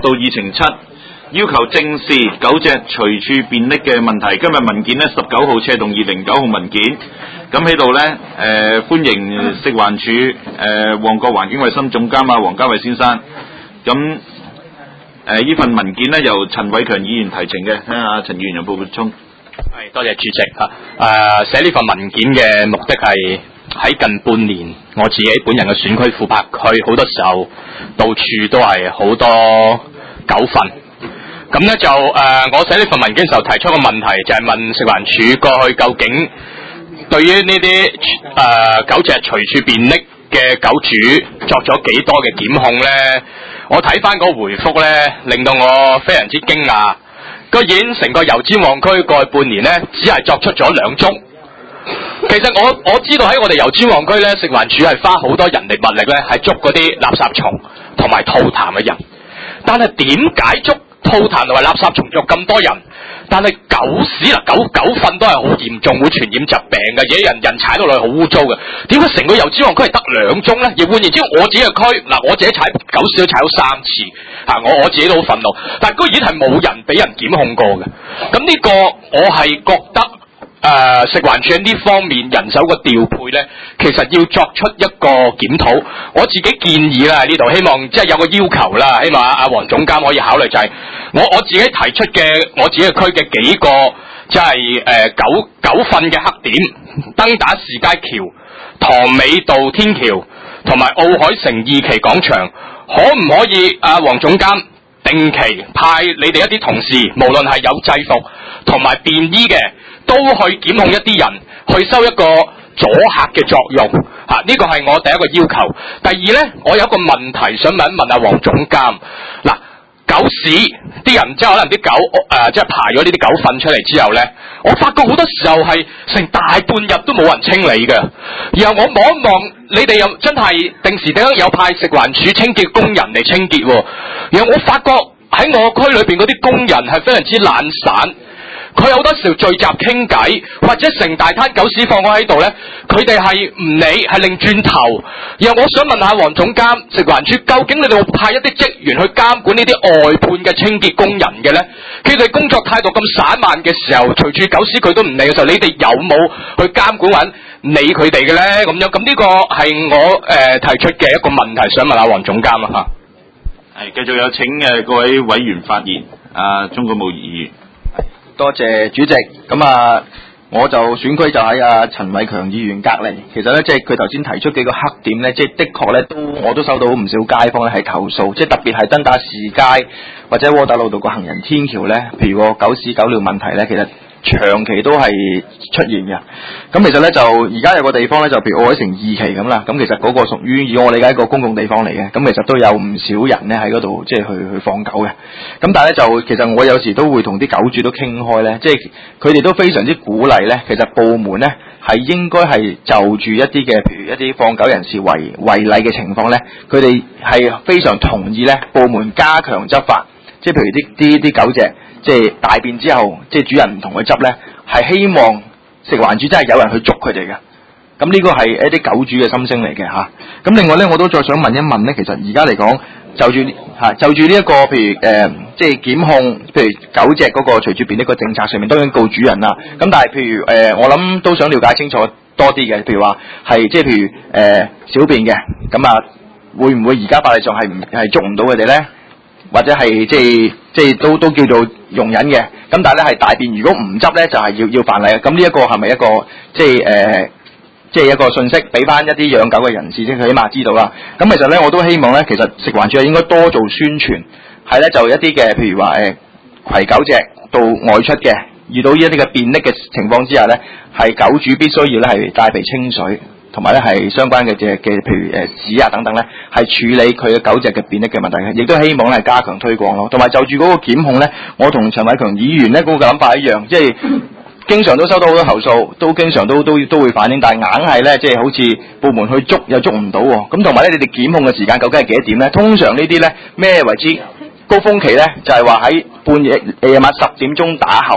到議程7，要求正視狗隻隨處便溺嘅問題。今日文件呢19號斜動209號文件，咁喺度呢，歡迎食環署旺角環境衛生總監黃家偉先生。咁呢份文件呢由陳偉強議員提呈嘅，聽下陳議員有冇補充？ 係，多謝主席寫呢份文件嘅目的係喺近半年，我自己本人嘅選區富柏區，好多時候到處都係好多狗糞。咁咧就我寫呢份文件嘅時候提出個問題，就係問食環署過去究竟對於呢啲狗隻隨處便溺嘅狗主作咗幾多嘅檢控咧？我睇翻個回覆咧，令到我非常之驚訝。居然成個油尖旺區過去半年咧，只係作出咗2宗。其實我知道喺我哋油尖旺區咧，食環署係花好多人力物力咧，係捉嗰啲垃圾蟲同埋吐痰嘅人。但係點解捉吐痰同埋垃圾蟲捉咁多人？但係狗屎啦，狗糞都係好嚴重，會傳染疾病嘅，而且人踩到落去好污糟嘅。點解成個油尖旺區係得2宗咧？亦換言之，我自己嘅區我自己踩狗屎都踩到3次，我自己都好憤怒。但係居然係冇人俾人檢控過嘅。咁呢個我係覺得食環署喺呢方面人手嘅調配咧，其實要作出一個檢討。我自己建議啦，喺呢度希望即係有個要求啦，希望阿黃總監可以考慮，就係我自己提出嘅我自己嘅區嘅幾個即係狗糞嘅黑點，登打士街橋、塘尾道天橋同埋奧海城2期廣場，可唔可以黃總監定期派你哋一啲同事，無論係有制服同埋便衣嘅，都去檢控一啲人，去收一個阻嚇嘅作用。呢個係我第一個要求。第二呢，我有一個問題想問一問黃總監。狗屎啲人即係可能啲狗即係排咗呢啲狗糞出嚟之後呢，我發覺好多時候係成大半日都冇人清理嘅。然後我望一望，你哋又真係定時定刻有派食環署清潔工人嚟清潔喎。然後我發覺喺我區裏邊嗰啲工人係非常之懶散。佢好多時候聚集傾偈，或者成大灘狗屎放我喺度呢，佢哋係唔理，係擰轉頭。然後我想問下黃總監，食環署究竟你哋會派一啲職員去監管呢啲外判嘅清潔工人嘅呢？佢哋工作態度咁散漫嘅時候，隨住狗屎佢都唔理嘅時候，你哋有冇去監管緊理佢哋嘅呢？咁樣咁呢個係我提出嘅一個問題，想問下黃總監啊嚇。 係，繼續有請各位委員發言。鍾國武議員。 多謝主席。咁我就選區就喺陳偉強議員隔離。其實咧，即係佢頭先提出幾個黑點咧，即係的確咧我都收到唔少街坊咧係投訴，即係特別係登打士街或者窩打老道個行人天橋咧，譬如個狗屎狗尿問題咧，其實長期都係出現嘅。咁其實咧就而家有個地方咧，就譬如奧海城2期咁啦。咁其實嗰個屬於以我理解一個公共地方嚟嘅。咁其實都有唔少人咧喺嗰度即係去放狗嘅。咁但係咧就其實我有時都會同啲狗主都傾開咧，即係佢哋都非常之鼓勵咧。其實部門咧係應該係就住一啲嘅，譬如一啲放狗人士違例嘅情況咧，佢哋係非常同意咧部門加強執法。即係譬如啲狗隻即係大便之後，即係主人唔同佢執咧，係希望食環署真係有人去捉佢哋嘅。咁呢個係一啲狗主嘅心聲嚟嘅嚇。咁另外咧，我都再想問一問咧，其實而家嚟講就住呢一個譬如即係檢控，譬如狗隻嗰個隨處便溺個政策上面，當然告主人啦。咁但係譬如我諗都想了解清楚多啲嘅，譬如話係即係譬如小便嘅，咁會唔會而家法例上係捉唔到佢哋咧？或者係即係都叫做容忍嘅，咁但係咧係大便如果唔執咧就係要犯例嘅。咁呢一個係咪一個即係一個信息俾翻一啲養狗嘅人士先，佢起碼知道啦。咁其實咧我都希望咧，其實食環署係應該多做宣傳，係咧就一啲嘅譬如話攜狗隻到外出嘅，遇到呢一啲嘅便溺嘅情況之下咧，係狗主必須要咧係帶備清水。同埋咧係相關嘅譬如紙等等咧，係處理佢嘅狗隻嘅便溺嘅問題，亦都希望咧加強推廣咯。同埋就住嗰個檢控咧，我同陳偉強議員咧嗰個諗法一樣，即係經常都收到好多投訴，都經常都會反映，但係硬係咧即係好似部門去捉又捉唔到喎。咁同埋咧，你哋檢控嘅時間究竟係幾多點咧？通常呢啲咧咩為之高峰期咧？就係話喺夜晚10點鐘打後。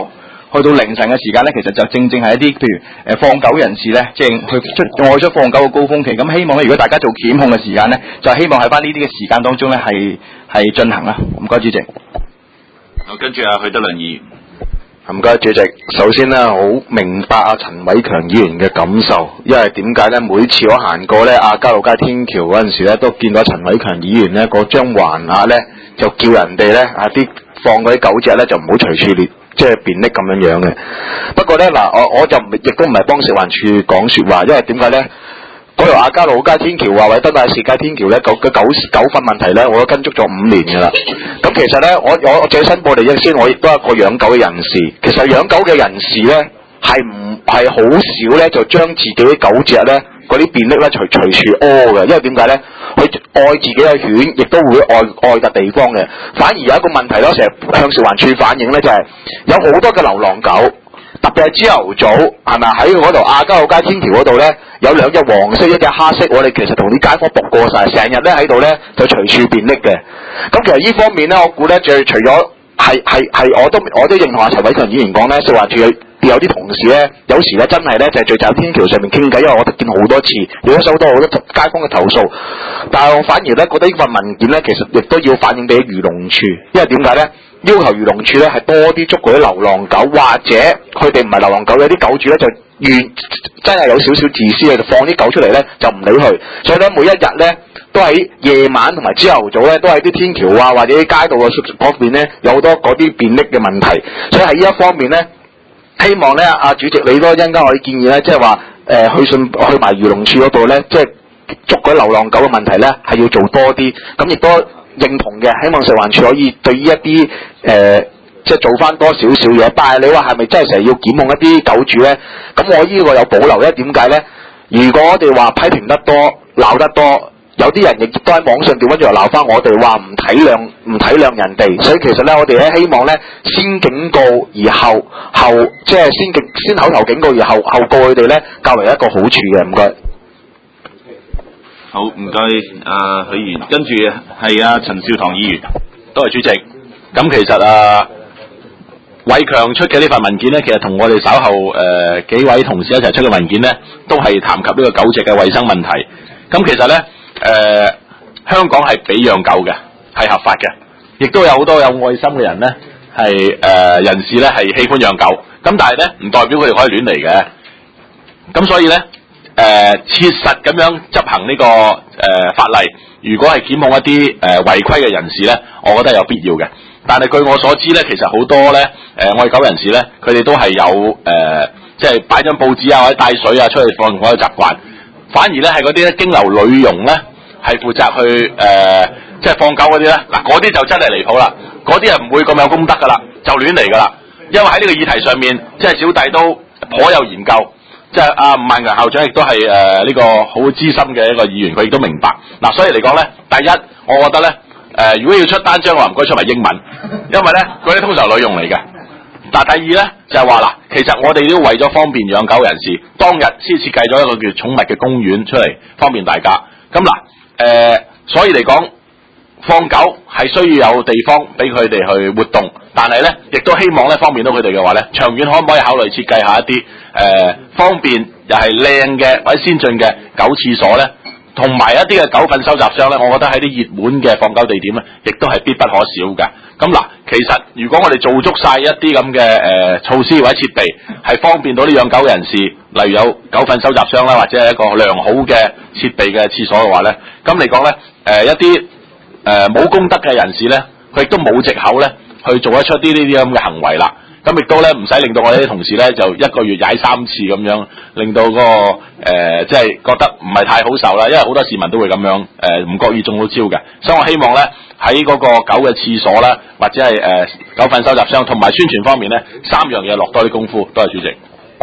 去到凌晨嘅時間咧，其實就正係一啲譬如放狗人士咧，即係去外出放狗嘅高峰期。咁希望咧，如果大家做檢控嘅時間咧，就希望喺翻呢啲嘅時間當中咧，係進行啦。唔該，主席。 好，跟住許德良議員。 唔該，主席。首先咧，好明白阿陳偉強議員嘅感受，因為點解咧？每次我行過咧亞皆老街天橋嗰陣時咧，都見到陳偉強議員咧嗰張橫額咧，就叫人哋咧啲放嗰啲狗隻咧就唔好隨處列，即係便溺咁樣嘅。不過咧嗱，我就亦都唔係幫食環署講説話，因為點解咧？嗰條亞皆老街天橋或者登打士街天橋咧，狗糞問題咧，我都跟足咗5年㗎啦。咁其實咧，我最申報利益先，我亦都係一個養狗嘅人士。其實養狗嘅人士咧，係好少咧，就將自己啲狗隻咧嗰啲便溺咧隨處屙嘅，因為點解咧？佢愛自己嘅犬，亦都會愛嘅地方嘅。反而有一個問題咯，成日向食環署反映咧，就係有好多嘅流浪狗。特別係朝頭早，係咪喺嗰度亞皆老街天橋嗰度咧，有2隻黃色，1隻黑色，我哋其實同啲街坊搏過晒，成日咧喺度咧就隨處便溺嘅。咁其實呢方面咧，我估咧就除咗係我都認同阿陳偉強議員講咧，食環署有啲同事咧，有時咧真係咧就係聚集喺天橋上面傾偈，因為我見好多次，亦都收到好多街坊嘅投訴。但係我反而咧覺得呢份文件咧，其實亦都要反映俾漁農處，因為點解咧？要求漁農處咧係多啲捉嗰啲流浪狗，或者佢哋唔係流浪狗，有啲狗主咧就真係有少少自私嘅，就放啲狗出嚟咧就唔理佢。所以咧每一日咧都喺夜晚同埋朝頭早咧都喺啲天橋啊或者啲街道嘅嗰邊咧有好多嗰啲便溺嘅問題。所以喺呢一方面咧，希望咧阿主席你都一陣間可以建議咧，即係話去埋漁農處嗰度咧，即係捉嗰啲流浪狗嘅問題咧係要做多啲，咁亦都認同嘅，希望食環署可以對於一啲即係做翻多少少嘢。但係你話係咪真係成日要檢控一啲狗主咧？咁我呢個有保留咧。點解咧？如果我哋話批評得多、鬧得多，有啲人亦都喺網上調翻轉嚟鬧翻我哋，話唔體諒人哋。所以其實咧，我哋咧希望咧先警告而後即係先口頭警告而後告佢哋咧，較為一個好處嘅。唔該。 好，唔該，許議員，跟住係陳少棠議員。 多謝主席。咁其實偉強出嘅呢份文件咧，其實同我哋稍後幾位同事一齊出嘅文件咧，都係談及呢個狗隻嘅衞生問題。咁其實咧，香港係俾養狗嘅，係合法嘅，亦都有好多有愛心嘅人咧，係人士咧係喜歡養狗。咁但係咧，唔代表佢哋可以亂嚟嘅。咁所以咧。切實咁樣執行呢個法例，如果係檢控一啲違規嘅人士咧，我覺得有必要嘅。但係據我所知咧，其實好多咧愛狗人士咧，佢哋都係有即係擺張報紙啊或者帶水啊出去放狗嘅習慣，反而咧係嗰啲咧經由女傭咧係負責去即係放狗嗰啲咧，嗱嗰啲就真係離譜啦，嗰啲係唔會咁有公德噶啦，就亂嚟噶啦。因為喺呢個議題上面，即係小弟都頗有研究。即係吳萬強校長亦都係呢個好資深嘅一個議員，佢亦都明白。嗱，所以嚟講咧，第一，我覺得咧，如果要出單張嘅話，唔該出埋英文，因為咧嗰啲通常女傭嚟嘅。但係第二咧就係話嗱，其實我哋都為咗方便養狗人士，當日先設計咗一個叫寵物嘅公園出嚟，方便大家。咁嗱，所以嚟講，放狗係需要有地方俾佢哋去活動，但係咧亦都希望咧方便到佢哋嘅話咧，長遠可唔可以考慮設計下一啲方便又係靚嘅或者先進嘅狗廁所咧，同埋一啲嘅狗糞收集箱咧，我覺得喺啲熱門嘅放狗地點咧，亦都係必不可少嘅。咁嗱，其實如果我哋做足晒一啲咁嘅措施或者設備，係方便到啲養狗人士，例如有狗糞收集箱啦，或者係一個良好嘅設備嘅廁所嘅話咧，咁嚟講咧，一啲冇公德嘅人士咧，佢亦都冇藉口咧去做得出呢啲咁嘅行為啦。咁亦都咧唔使令到我哋啲同事咧就一個月踩3次咁樣，令到嗰個即係覺得唔係太好受啦。因為好多市民都會咁樣唔覺意中到招嘅。所以我希望咧喺嗰個狗嘅廁所啦，或者係狗糞收集箱同埋宣傳方面咧，3樣嘢落多啲功夫。多謝主席。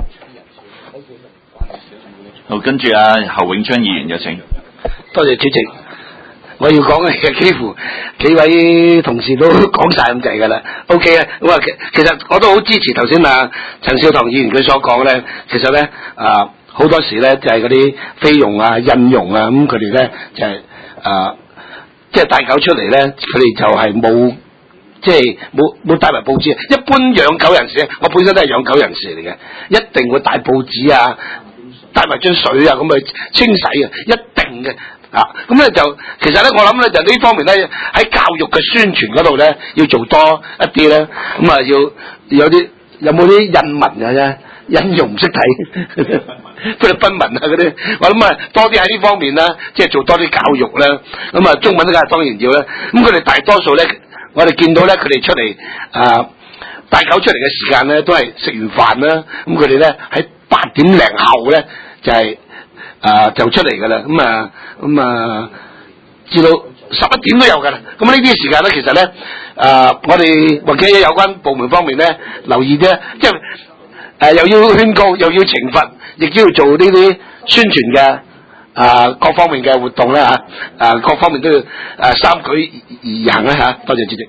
好，跟住侯永昌議員有請。 多謝主席。我要講嘅幾乎幾位同事都講晒咁滯㗎啦。OK 啊，咁啊其實我都好支持頭先陳少棠議員佢所講咧。其實咧好多時咧就係嗰啲菲傭啊、印傭啊，咁佢哋咧就係即係帶狗出嚟咧，佢哋就係冇即係冇帶埋報紙。一般養狗人士，我本身都係養狗人士嚟嘅，一定會帶報紙啊，帶埋樽水啊，咁去清洗嘅，一定嘅。咁咧就其實咧，我諗咧就呢方面咧喺教育嘅宣傳嗰度咧，要做多一啲咧，咁啊要有冇啲印文嘅啫？印用唔識睇，菲律賓文啊嗰啲，我諗啊多啲喺呢方面啦，即係做多啲教育啦。咁啊中文咧當然要啦。咁佢哋大多數咧，我哋見到咧佢哋出嚟帶狗出嚟嘅時間咧，都係食完飯啦。咁佢哋咧喺8點零後咧就係就出嚟噶啦。咁啊至到11點都有噶啦。咁呢啲時間咧，其實咧我哋或者有關部門方面咧留意啫，即係。又要勸告，又要懲罰，亦都要做呢啲宣傳嘅各方面嘅活動啦嚇，各方面都要三舉而行啦嚇。多謝主席。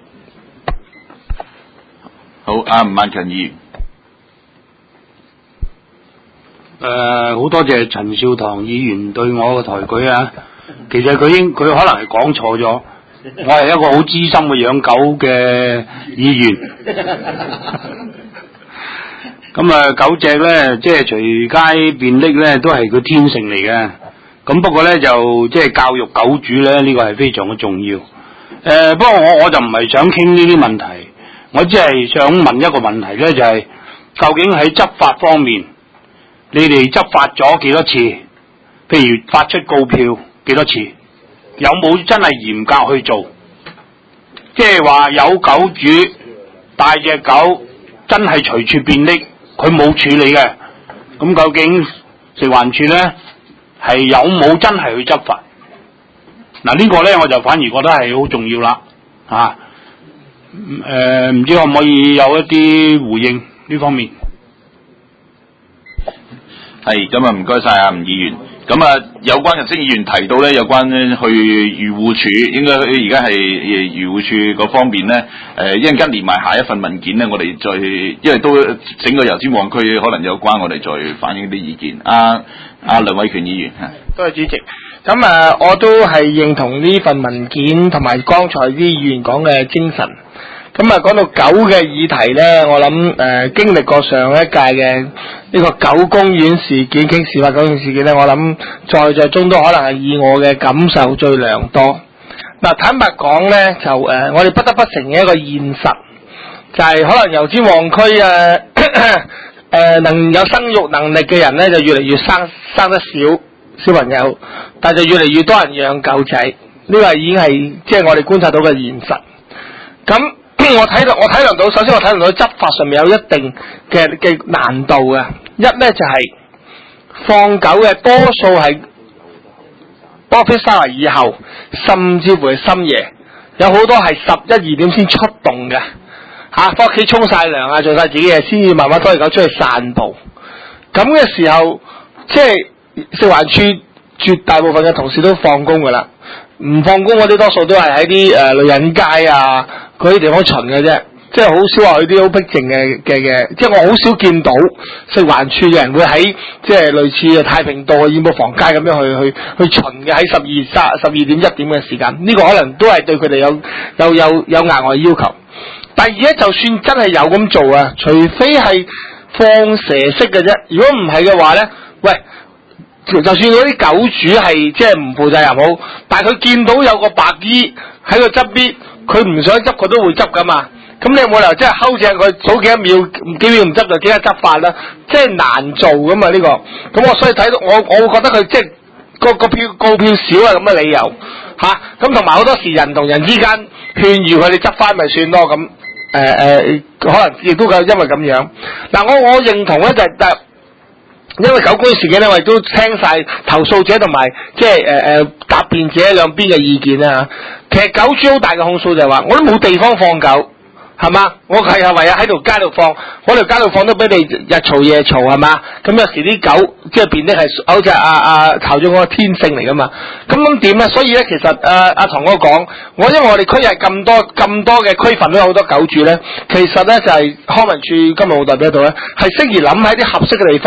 好，吳萬強議員。 好多謝陳少棠議員對我嘅抬舉啊！其實佢可能係講錯咗，我係一個好資深嘅養狗嘅議員。咁狗隻咧，即係隨街便溺咧，都係佢天性嚟嘅。咁不過咧，就即係教育狗主咧，呢個係非常嘅重要。不過我就唔係想傾呢啲問題，我只係想問一個問題咧，就係究竟喺執法方面，你哋執法咗幾多次？譬如發出告票幾多次？有冇真係嚴格去做？即係話有狗主帶隻狗真係隨處便溺。佢冇處理嘅，咁究竟食環署咧係有冇真係去執法？嗱呢個咧我就反而覺得係好重要啦，唔知可唔可以有一啲回應呢方面？ 係，咁唔該晒吳議員。咁有關日升議員提到咧，有關去漁護署，應該而家係漁護署嗰方面咧，一陣間連埋下一份文件咧，我哋再，因為都整個油尖旺區可能有關，我哋再反映啲意見。梁偉權議員， 多謝主席。咁我都係認同呢份文件同埋剛才啲議員講嘅精神。咁講到狗嘅議題咧，我諗經歷過上一屆嘅呢個狗公園事件，傾司法狗公園事件咧，我諗在中都可能係以我嘅感受最良多。嗱，坦白講咧，就我哋不得不承認一個現實，就係可能油尖旺區能有生育能力嘅人咧，就越嚟越生得少小朋友，但就越嚟越多人養狗仔，呢個已經係即係我哋觀察到嘅現實。咁我體諒到，首先我體諒到執法上面有一定嘅難度嘅。一咧就係放狗嘅多數係 office hour 以後，甚至乎係深夜，有好多係11、2點先出動嘅，翻屋企沖晒涼啊，做晒自己嘢，先至慢慢拖隻狗出去散步。咁嘅時候，即係食環署絕大部分嘅同事都放工噶啦，唔放工嗰啲多數都係喺啲女人街啊嗰啲地方巡嘅啫，即係好少話去啲好僻靜嘅，即係我好少見到食環署嘅人會喺即係類似太平道嘅燕寶坊街咁樣去巡嘅，喺12點1點嘅時間，呢個可能都係對佢哋有額外要求。第二咧，就算真係有咁做啊，除非係放蛇式嘅啫，如果唔係嘅話咧，喂。就算嗰啲狗主係即係唔負責任好，但係佢見到有個白衣喺個側邊，佢唔想執佢都會執噶嘛。咁你有冇理由即係睺正佢數幾秒唔執就即刻執法啦？即係難做噶嘛呢個。咁我所以睇到我會覺得佢即係個告票少啊咁嘅理由嚇。咁同埋好多時人同人之間勸喻佢哋執翻咪算咯咁。可能亦都夠因為咁樣。嗱我認同咧就係因為狗公園事件咧，我亦都聽晒投訴者同埋即係答辯者兩邊嘅意見啦。其實狗主好大嘅控訴就係話，我都冇地方放狗，係嘛？我係唯有喺條街度放，我條街度放都俾你日嘈夜嘈，係嘛？咁有時啲狗即係變得係好似頭咗我個天性嚟噶嘛？咁點咧？所以咧，其實阿唐哥講，因為我哋區係咁多嘅區份都有好多狗主咧，其實咧就係康文署今日冇代表到咧，係適宜諗喺啲合適嘅地方。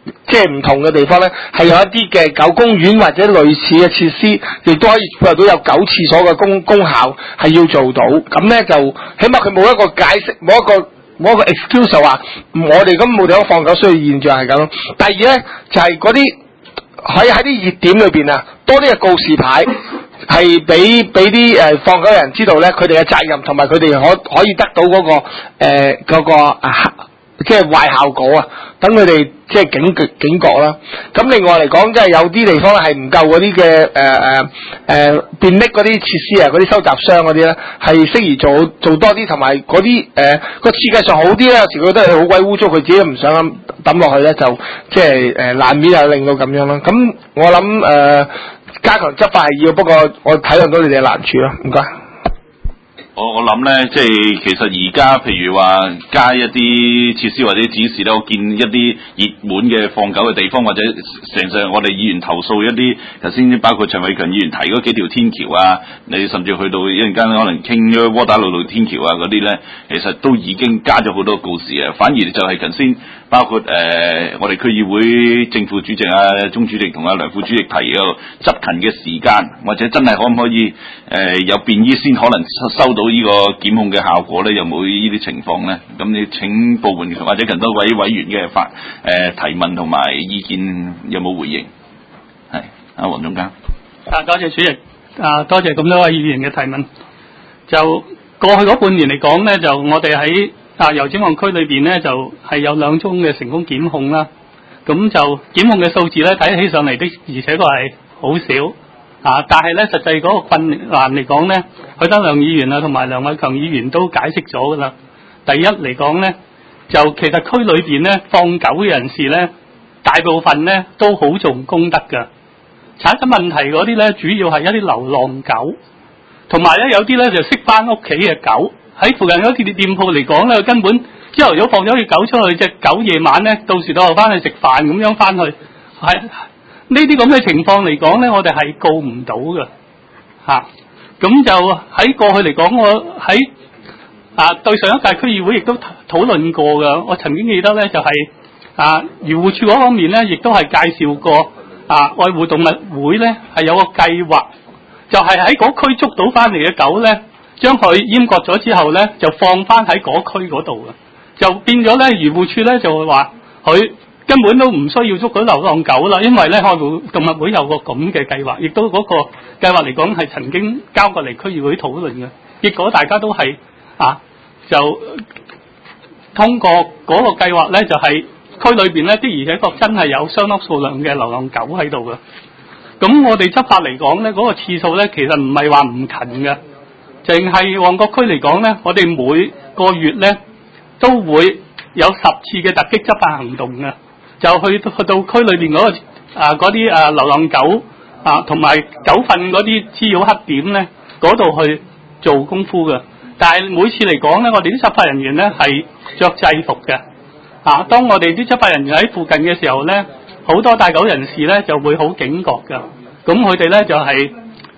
即係唔同嘅地方咧，係有一啲嘅狗公園或者類似嘅設施，亦都可以配合到有狗廁所嘅功效，係要做到。咁咧就起碼佢冇一個解釋，冇一個 excuse 話我哋咁冇地方放狗，所以現象係咁。第二咧就係嗰啲喺啲熱點裏邊啊，多啲嘅告示牌係俾啲放狗人知道咧，佢哋嘅責任同埋佢哋可以得到嗰個即係壞效果啊，等佢哋即係警覺啦。咁另外嚟講，即係有啲地方咧係唔夠嗰啲嘅便溺嗰啲設施啊，嗰啲收集箱嗰啲咧係適宜做多啲，同埋嗰啲個設計上好啲咧。有時佢覺得係好鬼污糟，佢自己唔想抌落去咧，就即係難免就令到咁樣啦。咁我諗加強執法係要，不過我體諒到你哋嘅難處咯。唔該。 我諗咧，即係其實而家譬如話加一啲設施或者指示咧，我見一啲熱門嘅放狗嘅地方，或者成日我哋議員投訴一啲頭先包括陳偉強議員提嗰幾條天橋啊，你甚至去到一陣間可能傾咗窩打老道天橋啊嗰啲咧，其實都已經加咗好多告示啊。反而就係頭先包括我哋區議會正副主席啊、鍾主席同阿梁副主席提嘅執勤嘅時間，或者真係可唔可以有便衣先可能收到呢個檢控嘅效果咧？有冇呢啲情況咧？咁你請部門或者更多位委員嘅提問同埋意見有冇回應？係阿黃總監。 多謝主席，多謝咁多位議員嘅提問。就過去嗰半年嚟講咧，就我哋喺油尖旺區裏邊咧，就係有2宗嘅成功檢控啦。咁就檢控嘅數字咧，睇起上嚟的，而且確係好少。但係咧，實際嗰個困難嚟講咧，許德亮議員啊，同埋梁偉強議員都解釋咗噶啦。第一嚟講咧，就其實區裏邊咧放狗嘅人士咧，大部分咧都好重公德噶。產生問題嗰啲咧，主要係一啲流浪狗，同埋咧有啲咧就識翻屋企嘅狗。喺附近嗰啲店鋪嚟講咧，根本朝頭早放咗隻狗出去，隻狗夜晚咧到時到又翻去食飯咁樣翻去，係。呢啲咁嘅情況嚟講咧，我哋係告唔到嘅，咁就喺過去嚟講，我喺對上一屆區議會亦都討論過嘅。我曾經記得咧，就係漁護署嗰方面咧，亦都係介紹過愛護動物會咧係有個計劃，就係喺嗰區捉到翻嚟嘅狗咧，將佢閹割咗之後咧，就放翻喺嗰區嗰度嘅，就變咗咧漁護署咧就會話佢根本都唔需要捉到流浪狗啦，因為咧愛護動物會有個咁嘅計劃，亦都嗰個計劃嚟講係曾經交過嚟區議會討論嘅，結果大家都係就通過嗰個計劃咧，就係區裏邊咧的而且確真係有相當數量嘅流浪狗喺度嘅。咁我哋執法嚟講咧，嗰個次數咧其實唔係話唔勤嘅，淨係旺角區嚟講咧，我哋每個月咧都會有10次嘅突擊執法行動嘅。就去到區裏邊嗰啲流浪狗同埋狗糞嗰啲滋擾黑點咧，嗰度去做功夫嘅。但係每次嚟講咧，我哋啲執法人員咧係着制服嘅。當我哋啲執法人員喺附近嘅時候咧，好多帶狗人士咧就會好警覺嘅。咁佢哋咧就係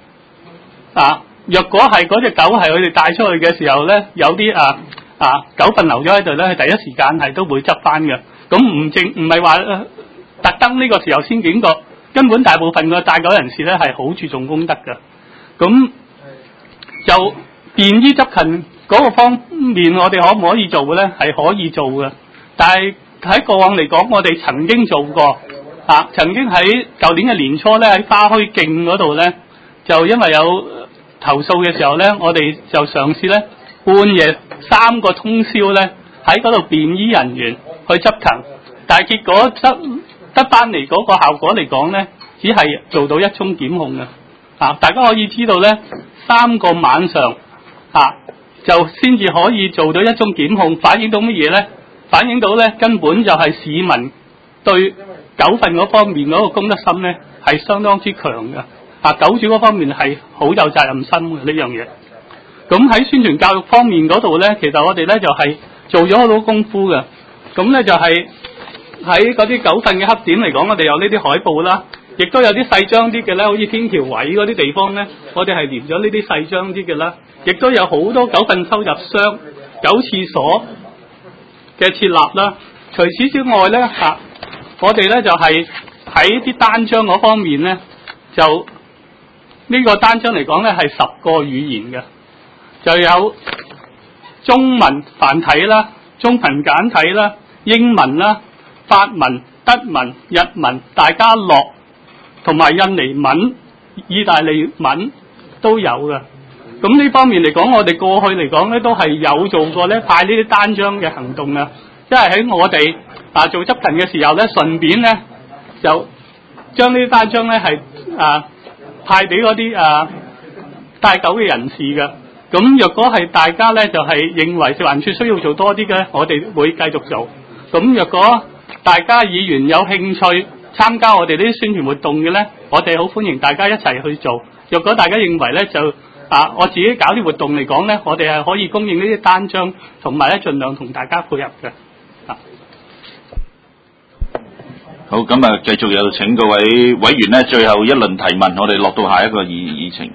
若果係嗰隻狗係佢哋帶出去嘅時候咧，有啲狗糞留咗喺度咧，佢第一時間係都會執翻嘅。咁唔係話特登呢個時候先警覺，根本大部分嘅帶狗人士咧係好注重公德嘅。咁就便衣執勤嗰個方面，我哋可唔可以做嘅咧？係可以做嘅，但係喺過往嚟講，我哋曾經做過曾經喺舊年嘅年初咧，喺花墟徑嗰度咧，就因為有投訴嘅時候咧，我哋就嘗試咧半夜3個通宵咧喺嗰度便衣人員去執勤，但係結果得翻嚟嗰個效果嚟講咧，只係做到1宗檢控嘅。大家可以知道咧，3個晚上就先至可以做到1宗檢控，反映到乜嘢咧？反映到咧根本就係市民對狗糞嗰方面嗰個公德心咧係相當之強嘅。狗主嗰方面係好有責任心嘅呢樣嘢。咁喺宣傳教育方面嗰度咧，其實我哋咧就係做咗好多功夫嘅。咁咧就係喺嗰啲狗糞嘅黑點嚟講，我哋有呢啲海報啦，亦都有啲細張啲嘅咧，好似天橋位嗰啲地方咧，我哋係連咗呢啲細張啲嘅啦，亦都有好多狗糞收入箱、狗廁所嘅設立啦。除此之外咧我哋咧就係喺啲單張嗰方面咧，就呢個單張嚟講咧係10個語言嘅，就有中文繁體啦、中文簡體啦、英文啦、法文、德文、日文、大家樂同埋印尼文、意大利文都有嘅。咁呢方面嚟講，我哋過去嚟講咧都係有做過咧派呢啲單張嘅行動啊，因為喺我哋做執勤嘅時候咧，順便咧就將呢啲單張咧係派俾嗰啲帶狗嘅人士嘅。咁若果係大家咧就係認為食環署需要做多啲嘅，我哋會繼續做。咁若果大家議員有興趣參加我哋呢啲宣傳活動嘅咧，我哋好歡迎大家一齊去做。若果大家認為咧就我自己搞啲活動嚟講咧，我哋係可以供應呢啲單張，同埋咧盡量同大家配合嘅。 好，咁啊，繼續有請各位委員咧，最後一輪提問，我哋落到下一個議程。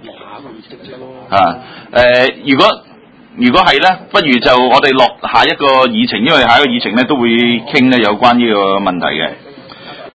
如果係咧，不如就我哋落下一個議程，因為下一個議程咧都會傾咧有關呢個問題嘅。